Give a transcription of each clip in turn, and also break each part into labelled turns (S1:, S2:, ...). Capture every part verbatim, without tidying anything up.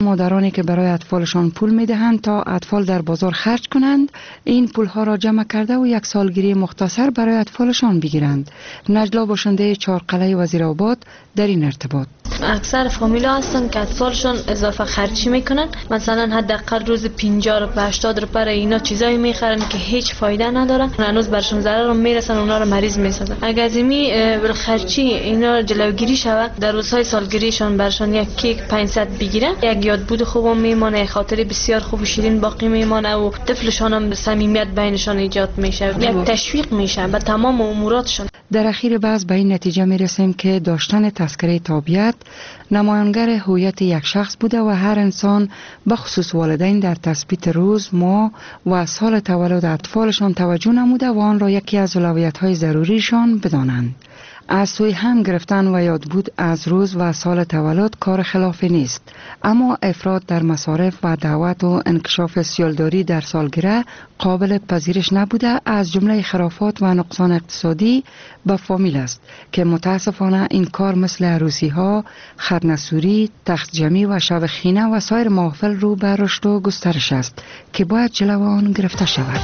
S1: مادرانی که برای اطفالشان پول میدهند تا اطفال در بازار خرج کنند، این پولها را جمع کرده و یک سالگیری مختصر برای اطفالشان بگیرند. نجلا باشنده چهارقلعه وزیرآباد در این ارتباط:
S2: اکثر فامیلا هستن که اطفالشون اضافه خرچی میکنن، مثلا حداقل روز پنجاه روپیه هشتاد روپیه اینا چیزایی میخرن که هیچ فایده نداره، هنوز برشون ضرر رو میرسن، اونا رو مریض میسازن. اگر از این بالخرچی اینا جلوگیری شود، در روزهای سالگیریشون برشون یک کیک پانصد بگیرن، یک یادبود خوب میمونه، خاطر بسیار خوب و شیرین باقی میمونه و طفلشون هم صمیمیت بینشون ایجاد میشه، یک تشویق میشه به تمام اموراتشون.
S1: در اخیر بحث به این نتیجه میرسیم که داشتن تذکره تابعیت نمایانگر هویت یک شخص بوده و هر انسان به خصوص والدین در تثبیت روز، ماه و سال تولد اطفالشان توجه نموده و آن را یکی از اولویت‌های ضروریشان بدانند. از سوی هم گرفتن و یادبود از روز و سال تولد کار خلافی نیست، اما افراط در مصارف و دعوت و انکشاف سیالداری در سالگرد قابل پذیرش نبوده، از جمله خرافات و نقصان اقتصادی به فامیل است که متاسفانه این کار مثل عروسی ها، خرنسوری، تخت جمعی و شب خینه و سایر محافل رو به رشد و گسترش است که باید جلو آن گرفته شود.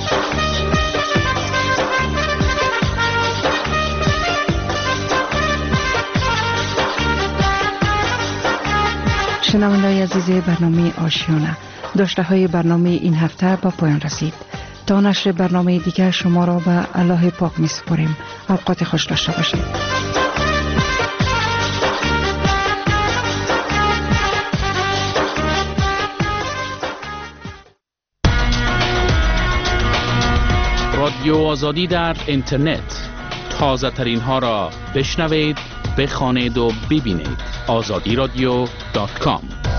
S1: شنونده‌های عزیز برنامه آشیانه، داشته های برنامه این هفته به پایان رسید. تا نشر برنامه دیگر شما را به الله پاک می سپاریم. اوقات خوش داشته باشید.
S3: رادیو آزادی در اینترنت، تازه ترین ها را بشنوید، بخوانید و ببینید. آزادی رادیو دات کام.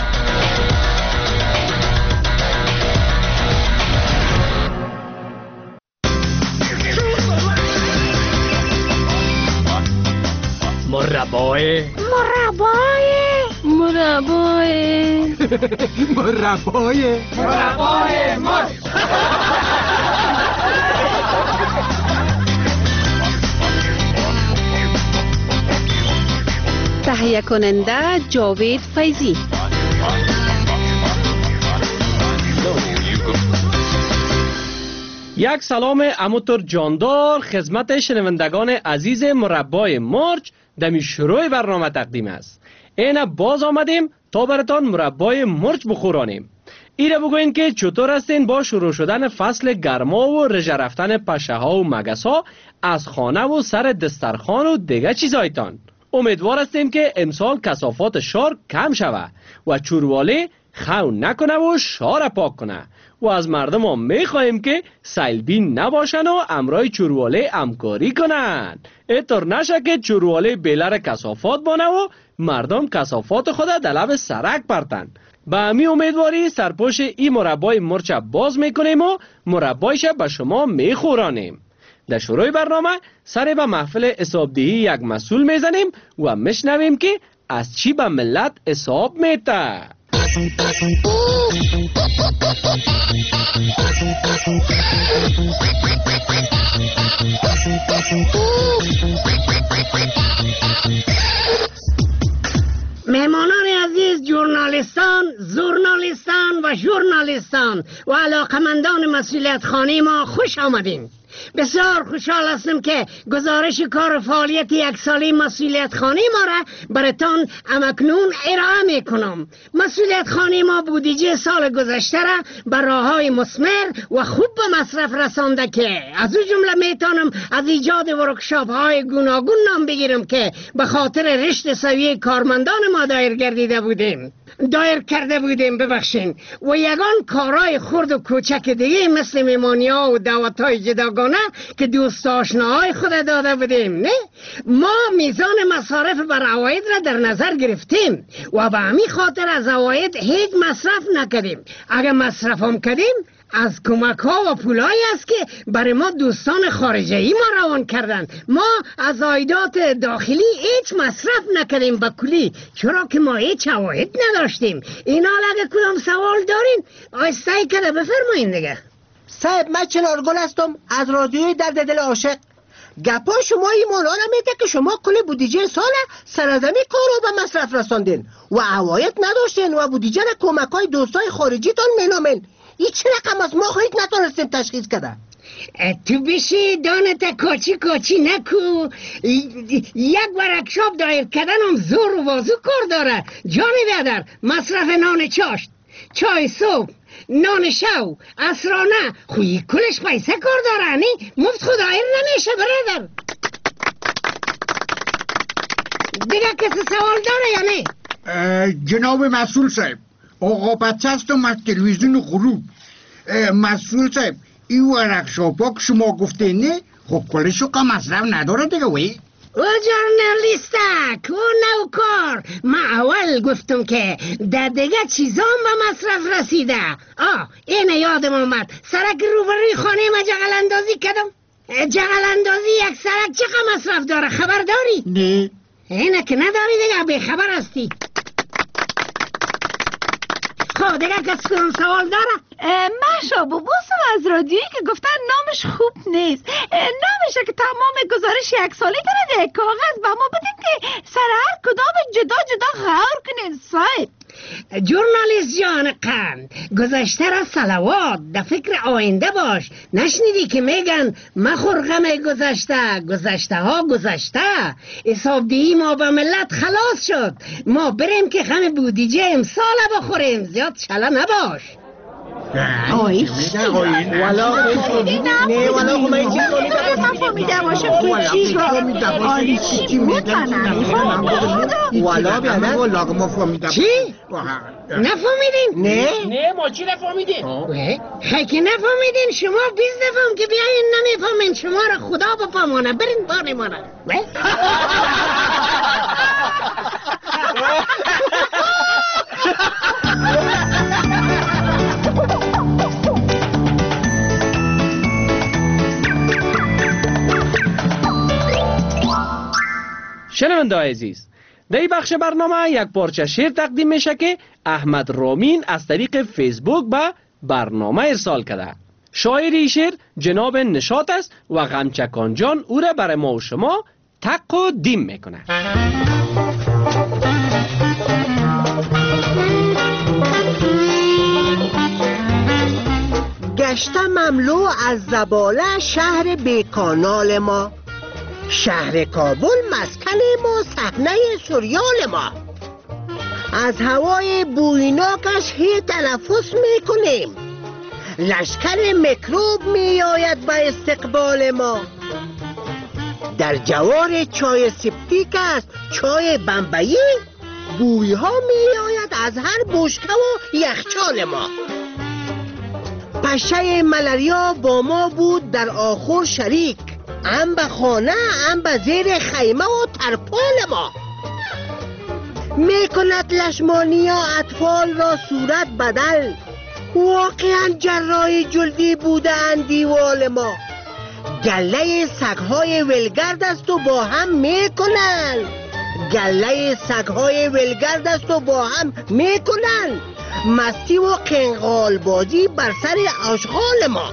S4: مربای
S5: مربای
S2: مربای
S4: مربای مربای مربای
S5: تهیه کننده جاوید فیضی.
S4: یک سلام اموتر جاندار خدمت شنوندگان عزیز مربای مرچ دمی شروع برنامه تقدیم است. اینه باز آمدیم تا براتان مربای مرچ بخورانیم. ایره بگوین که چطور هستین با شروع شدن فصل گرما و رژه رفتن پشه ها و مگس ها از خانه و سر دسترخوان و دیگه چیزایتان. امیدوار هستیم که امسال کثافات شار کم شوه و چورواله خون نکنه و شار پاک کنه و از مردم هم میخواهیم که سیلبین نباشن و امرای چورواله همکاری کنن. اینطور نشه که چورواله بیلر کثافات بانه و مردم کثافات خود در لب سرک پرتن. به همی امیدواری سرپوش این مربای مرچ باز میکنیم و مربایش به شما میخورانیم. در شروع برنامه سر به محفل حسابدهی یک مسئول میزنیم و میشنویم که از چی به ملت حساب میده.
S6: مهمانان عزیز، ژورنالیستان، ژورنالیستان و ژورنالیستان و علاقمندان مسئولیت خانه ما خوش آمدین. بسیار خوشحال هستم که گزارش کار فعالیت یک ساله مسئولیت خانه ما را براتان امکنون ارائه می کنم. مسئولیت خانه ما بودجه سال گذشته را بر راههای مثمر و خوب به مصرف رسانده که از او جمله میتونم از ایجاد ورکشاپ های گوناگون نام بگیرم که به خاطر رشد سویه کارمندان ما دایر گردیده بودیم دایر کرده بودیم ببخشین و یگان کارهای خرد و کوچک دیگه مثل میمانی ها و دعوت های جداگانه که دوست آشناهای خود داده بودیم. نه، ما میزان مصارف بر عواید را در نظر گرفتیم و به همین خاطر از عواید هیچ مصرف نکردیم. اگر مصرف هم کردیم از کمک ها و پولایی است که برای ما دوستان خارجی ما روان کردن. ما از عایدات داخلی هیچ مصرف نکردیم به کلی، چرا که ما هیچ عواید نداشتیم. اینا اگه کدام سوال دارین آیسته کرده بفرمایین دیگه.
S7: صاحب من چنارگل هستم از رادیوی درد دل عاشق. گپا شما این مولا را میده که شما کل بودجه سال سرزمی کار رو به مصرف رساندین و عواید نداشتین و بودجه را کمکای دوستای خارجی تان مینامین. این چه رقم از ما خواهید نتونستیم تشخیص کده؟
S6: تو بشی دانت کاچی کاچی نکو. یک ورکشاپ دایر کردن هم زور و بازو کار داره. جان بیادر، مصرف نان چاشت، چای صبح، نان شو، عصرانه، خوی کلش پیسه کار داره. نی مفت خدایر نمیشه برادر. دیگه کسی سوال داره یا نه؟
S8: جناب مسئول صاحب، آقا بچه هستم از تلویزیون غروب. مسئول صاحب، این ورکشاپ ها که شما گفته نه خب کلشو که مصرف نداره دیگه وی؟
S6: او جرنالیستک، او نوکار، ما اول گفتم که در دیگه چیزان به مصرف رسیده. آه این یادم آمد، سرک روبروی خانه ما جغل اندازی کردم. جغل اندازی یک سرک چقدر مصرف داره خبر داری؟
S8: نه.
S6: اینه که نداری دیگه، به خبر هستی. خب دیگه کسی کنم سوال داره؟
S9: محشا بابوسم از رادیویی که گفتن نامش خوب نیست. نامشه که تمام گزارش یک سالی داره ده کاغذ با ما بدین که سر هر کدام جدا جدا غور کنین صاحب.
S6: جورنالیست جان قند، گذشته را صلوات، در فکر آینده باش. نشنیدی که میگن مخور غم گذشته، گذشته ها گذشته. حساب دهی ما به ملت خلاص شد. ما بریم که غم بودجه امسال بخوریم. زیاد چلا نباش.
S9: آی
S7: والا نه والا خب این چیز رو
S9: من فهمیده باشم که چی رو آی چی
S7: والا بیادر
S6: چی؟ نفهمیدین؟
S7: نه
S4: نه ما چی نفهمیدین؟
S6: خیلی نفهمیدین. شما بیز دفعم که بیاین نمیفهمین. شما را خدا بفهمانه. برین بانی مانه.
S4: شنونده عزیز، در این بخش برنامه یک پارچه شعر تقدیم میشه که احمد رامین از طریق فیسبوک به برنامه ارسال کرده. شاعر این شعر جناب نشاط است و غمچکان جان او را برای ما و شما تقدیم میکنه.
S7: گشته مملو از زباله شهر بیکانال ما، شهر کابل مسکن ما، صحنه سریال ما. از هوای بویناکش هی تنفس میکنیم، لشکر میکروب میآید به استقبال ما. در جوار چای سپتیک است چای بمبئی، بوی ها میآید از هر بشکه و یخچال ما. پشه ملاریا با ما بود در آخر شریک، ام به خانه ام به زیر خیمه و ترپال ما. میکند لشمانیا اطفال را صورت بدل، واقعا جراح جلدی بودند دیوال ما. گله سگهای ولگرد است و با هم میکنند، گله سگهای ولگرد است و با هم میکنند مستی و قنقال بازی بر سر آشغال ما.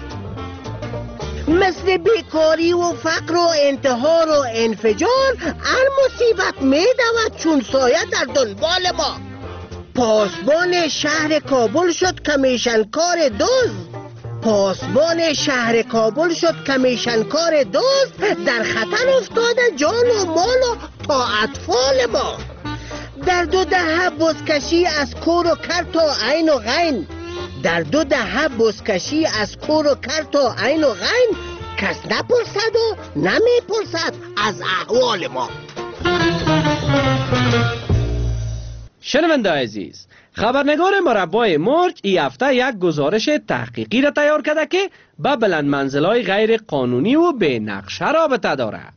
S7: مثل بیکاری و فقر و انتحار و انفجار، هر مصیبت میدود چون سایه در دنبال ما. پاسبان شهر کابل شد کمیشنکار دزد، پاسبان شهر کابل شد کمیشنکار دزد، در خطر افتاده جان و مال و تا اطفال ما. در دو دهه بزکشی از کور و کر تا عین و غین، در دو دهه بزکشی از کور و کر تا عین و غین، کس نپرسد و نمیپرسد از احوال ما.
S4: شنونده عزیز، خبرنگار مربای مرج این هفته یک گزارش تحقیقی را تیار کرده که به بلند منزل‌های غیر قانونی و به نقشه رابطه دارد.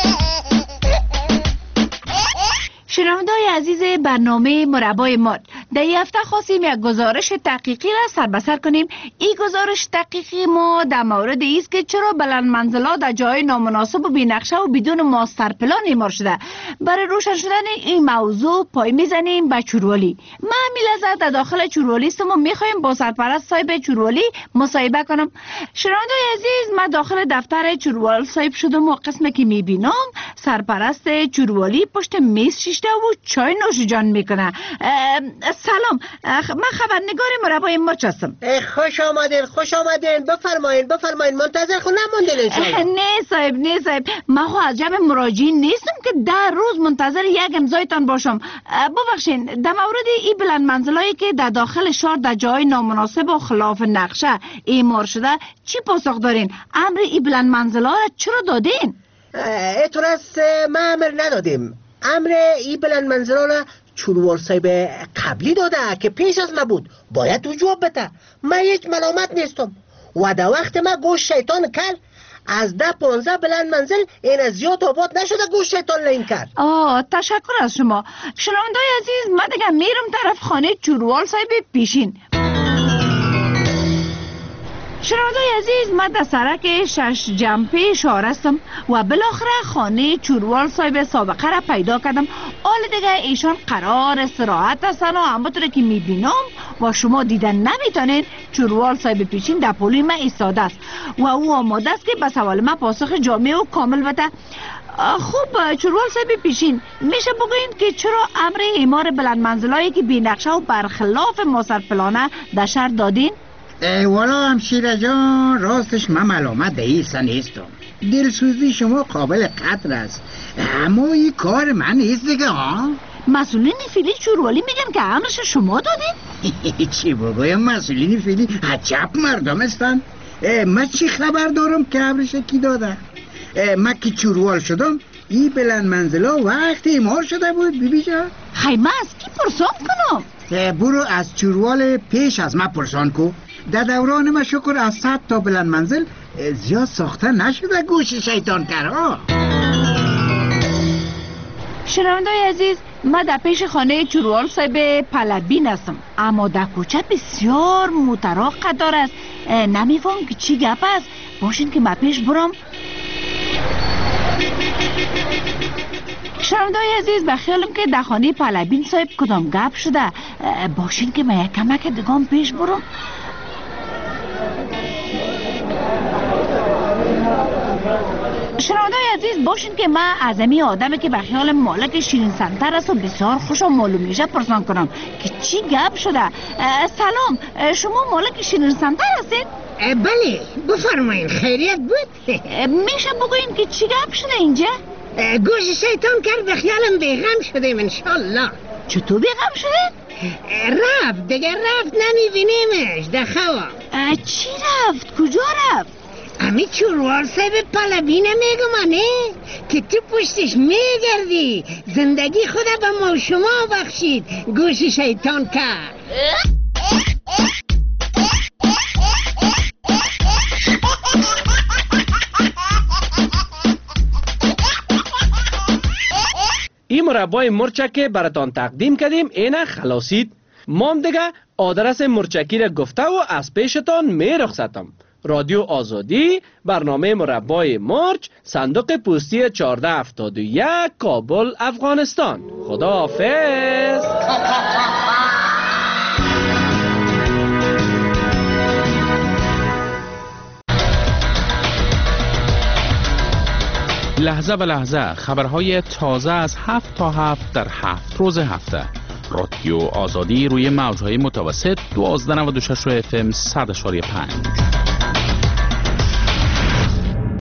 S9: شنونده‌های عزیز برنامه مربای مرج، در این هفته خواستیم یک گزارش تحقیقی را سر به سر کنیم. این گزارش تحقیقی ما در مورد است که چرا بلند منزلا در جای نامناسب و بی‌نقشه و بدون ماستر پلان اعمار شده. برای روشن شدن این موضوع پای میزنیم به چوروالی. من همین لحظه در داخل چوروالی استم و میخوایم با سرپرست صاحب چوروالی مصاحبه کنم. شنوندگان عزیز، من داخل دفتر چوروال صاحب شدم و قسمی که میبینم سرپرست چوروالی پشت میز شیشته و چای نوش جان میکنه. سلام، من خبرنگار مربای مرچ هستم.
S7: خوش آمدین خوش آمدین، بفرمایین بفرمایین، منتظر خود نماندین شما.
S9: نه صاحب نه صاحب، من خو از جمع مراجعین نیستم که در روز منتظر یک امضایتان باشم. ببخشین، در مورد این بلند منزلایی که در داخل شهر در جای نامناسب و خلاف نقشه اعمار شده چی پاسخ دارین؟ امر این بلند منزلا را چرا دادین؟
S7: اعتراض ما امر ندادیم. امر این بلند منزلا را چوروال صاحب قبلی داده که پیش از ما بود، باید تو جواب بده. من هیچ ملامت نیستم و در وقت ما گوش شیطان کرد از ده پانزده بلند منزل این از زیاد آباد نشده گوش شیطان لین کرد.
S9: آه تشکر از شما. شنوندای عزیز، من دیگه میرم طرف خانه چوروال صاحب پیشین. شنوندای عزیز، من در سرک شش جنبه شهر هستم و بالاخره خانه چوروال صاحب سابقه را پیدا کردم. حال دیگه ایشان قرار استراحت هستن و همونطور که میبینم و شما دیدن نمیتونین، چوروال صاحب پیشین در پلوی من ایستاده است و او آماده است که به سوال من پاسخ جامع و کامل بده. خوب چوروال صاحب پیشین، میشه بگوین که چرا امر اعمار بلند منزلایی که بی نقشه و برخلاف ماستر پلانه در شهر دادین؟
S8: والا همشیره جان، راستش من ملامت به ایسا نیستم. دلسوزی شما قابل قدر است، اما این کار من نیست دیگه. ها
S9: مسئولین فیلی چوروالی میگن که امرش شما دادین؟
S8: چی بگویم، مسئولین فیلی عجب مردم هستن. من چی خبر دارم که امرش کی داده؟ من که چوروال شدم این بلند منزلا وقت اعمار شده بود. بیبی جان
S9: خیلی من از کی پرسان کنم؟
S8: برو از چوروال پیش از من پرسان کو. در دوران ما شکر از صد تا بلند منزل زیاد ساخته نشده گوش شیطان کرا.
S9: شنوندای عزیز، من در پیش خانه چوروال صاحب پلبین هستم، اما در کوچه بسیار متراق قدار است. نمیفهم که چی گپ است. باشین که من پیش برم. شنوندای عزیز، بخیالم که در خانه پلبین صاحب کدام گپ شده. باشین که من یک کمک دیگام پیش برم. شنوندای عزیز، باشین که من از امی آدمی که به خیال مالک شیرین سنتر است و بسیار خوشم معلوم میشه پرسان کنم که چی گپ شده. سلام، شما مالک شیرین سنتر هستید؟
S6: بله بفرمایین، خیریت بود؟
S9: میشه بگوین که چی گپ شده اینجا؟
S6: گوش شیطان کرد به خیالم بیغم شدیم انشالله.
S9: چطور بیغم شده؟
S6: رفت دیگه، رفت نمیبینیمش در خواب.
S9: چی رفت؟ کجا رفت؟
S6: امی چوروال صاحب پلبینه میگمانه که تو پشتش میگردی. زندگی خدا به ما شما بخشید، گوش شیطان کرد.
S4: این مربای مرچکی براتان تقدیم کردیم، اینه خلاصید. مام دیگه آدرس مرچکی را گفته و از پیشتان می رخصتم. رادیو آزادی، برنامه مربای مرچ، صندوق پستی چهارده هفتاد و یک، کابل، افغانستان. خدا حافظ.
S3: لحظه به لحظه خبرهای تازه از هفت تا هفت در هفت روز هفته. رادیو آزادی روی موجهای متوسط دوازده نود و شش اف ام صد و پنج.